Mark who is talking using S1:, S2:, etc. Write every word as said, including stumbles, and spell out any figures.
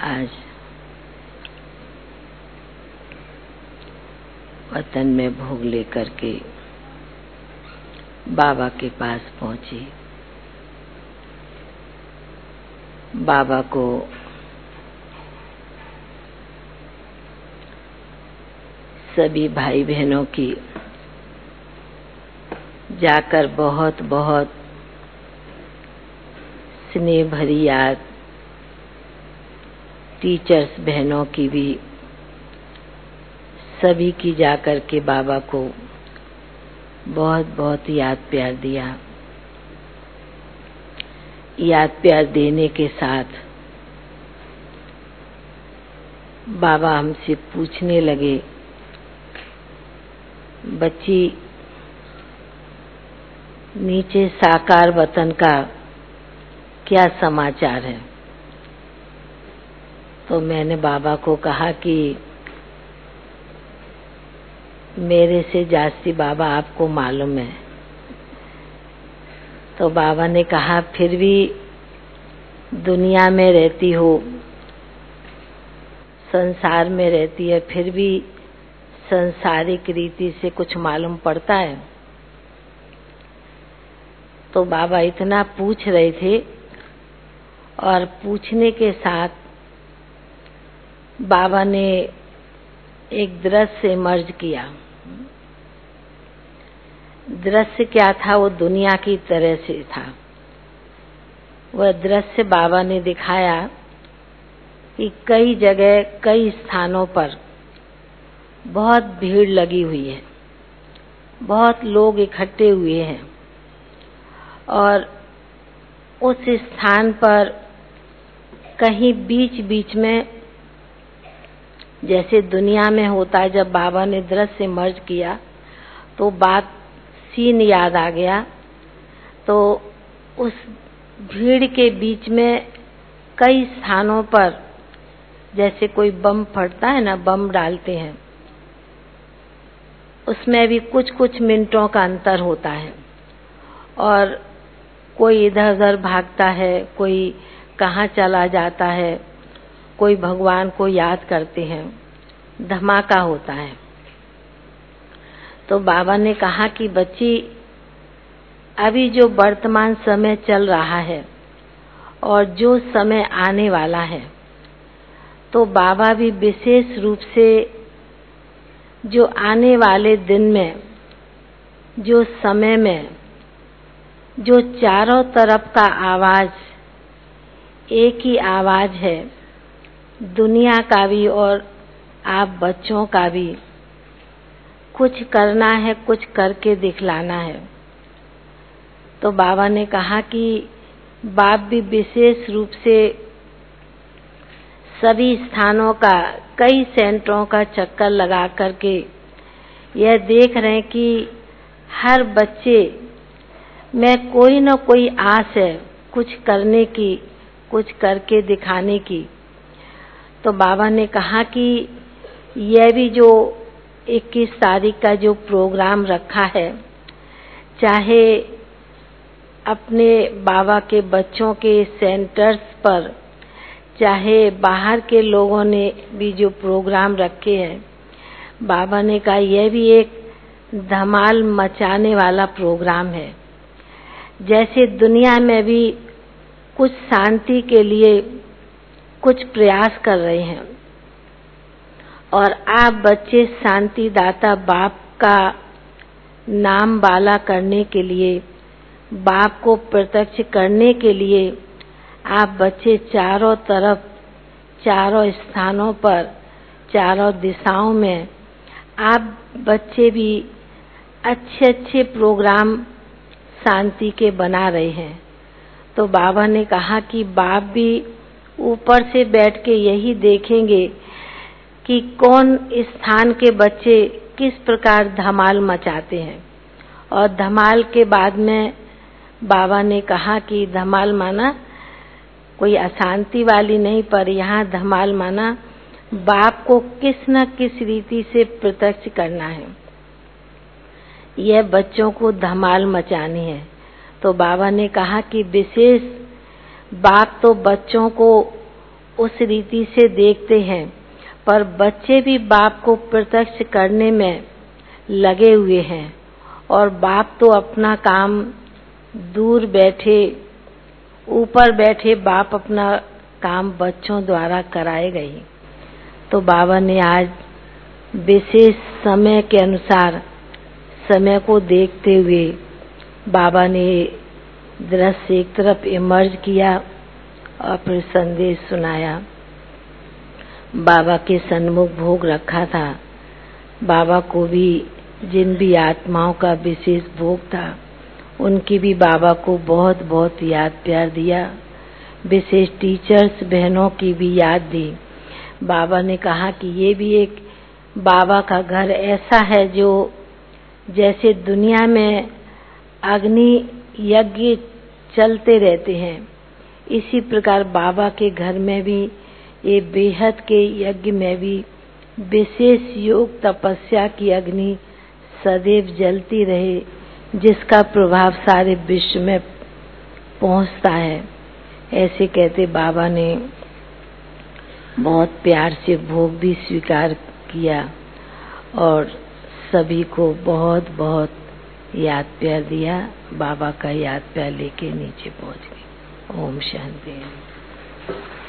S1: आज वतन में भोग लेकर के बाबा के पास पहुंची। बाबा को सभी भाई बहनों की जाकर बहुत बहुत स्नेह भरी याद, टीचर्स बहनों की भी, सभी की जाकर के बाबा को बहुत बहुत याद प्यार दिया। याद प्यार देने के साथ बाबा हमसे पूछने लगे, बच्ची, नीचे साकार वतन का क्या समाचार है? तो मैंने बाबा को कहा कि मेरे से जास्ती बाबा आपको मालूम है। तो बाबा ने कहा, फिर भी दुनिया में रहती हो, संसार में रहती है, फिर भी संसारिक रीति से कुछ मालूम पड़ता है। तो बाबा इतना पूछ रहे थे और पूछने के साथ बाबा ने एक दृश्य मर्ज किया। दृश्य क्या था? वो दुनिया की तरह से था। वह दृश्य बाबा ने दिखाया कि कई जगह, कई स्थानों पर बहुत भीड़ लगी हुई है, बहुत लोग इकट्ठे हुए हैं और उस स्थान पर कहीं बीच बीच में, जैसे दुनिया में होता है, जब बाबा ने दृश्य मर्ज किया तो बात सीन याद आ गया। तो उस भीड़ के बीच में कई स्थानों पर, जैसे कोई बम फटता है ना, बम डालते हैं, उसमें भी कुछ कुछ मिनटों का अंतर होता है और कोई इधर उधर भागता है, कोई कहाँ चला जाता है, कोई भगवान को याद करते हैं, धमाका होता है। तो बाबा ने कहा कि बच्ची, अभी जो वर्तमान समय चल रहा है और जो समय आने वाला है, तो बाबा भी विशेष रूप से जो आने वाले दिन में, जो समय में, जो चारों तरफ का आवाज एक ही आवाज है, दुनिया का भी और आप बच्चों का भी, कुछ करना है, कुछ करके दिखलाना है। तो बाबा ने कहा कि बाप भी विशेष रूप से सभी स्थानों का, कई सेंटरों का चक्कर लगा करके यह देख रहे हैं कि हर बच्चे में कोई न कोई आस है कुछ करने की, कुछ करके दिखाने की। तो बाबा ने कहा कि यह भी जो इक्कीस तारीख का जो प्रोग्राम रखा है, चाहे अपने बाबा के बच्चों के सेंटर्स पर, चाहे बाहर के लोगों ने भी जो प्रोग्राम रखे हैं, बाबा ने कहा यह भी एक धमाल मचाने वाला प्रोग्राम है। जैसे दुनिया में भी कुछ शांति के लिए कुछ प्रयास कर रहे हैं और आप बच्चे शांति दाता बाप का नाम बाला करने के लिए, बाप को प्रत्यक्ष करने के लिए आप बच्चे चारों तरफ, चारों स्थानों पर, चारों दिशाओं में आप बच्चे भी अच्छे अच्छे प्रोग्राम शांति के बना रहे हैं। तो बाबा ने कहा कि बाप भी ऊपर से बैठ के यही देखेंगे कि कौन स्थान के बच्चे किस प्रकार धमाल मचाते हैं। और धमाल के बाद में बाबा ने कहा कि धमाल माना कोई अशांति वाली नहीं, पर यहाँ धमाल माना बाप को किस न किस रीति से प्रत्यक्ष करना है, यह बच्चों को धमाल मचानी है। तो बाबा ने कहा कि विशेष बाप तो बच्चों को उस रीति से देखते हैं, पर बच्चे भी बाप को प्रत्यक्ष करने में लगे हुए हैं और बाप तो अपना काम दूर बैठे ऊपर बैठे बाप अपना काम बच्चों द्वारा कराएगा ही। तो बाबा ने आज विशेष समय के अनुसार समय को देखते हुए बाबा ने दृश्य एक तरफ इमर्ज किया और फिर संदेश सुनाया। बाबा के सन्मुख भोग रखा था। बाबा को भी जिन भी आत्माओं का विशेष भोग था उनकी भी बाबा को बहुत बहुत याद प्यार दिया। विशेष टीचर्स बहनों की भी याद दी। बाबा ने कहा कि ये भी एक बाबा का घर ऐसा है जो जैसे दुनिया में अग्नि यज्ञ चलते रहते हैं, इसी प्रकार बाबा के घर में भी ये बेहद के यज्ञ में भी विशेष योग तपस्या की अग्नि सदैव जलती रहे, जिसका प्रभाव सारे विश्व में पहुंचता है। ऐसे कहते बाबा ने बहुत प्यार से भोग भी स्वीकार किया और सभी को बहुत बहुत याद प्यार दिया। बाबा का याद प्यार लेके नीचे पहुंच गए। ओम शांति।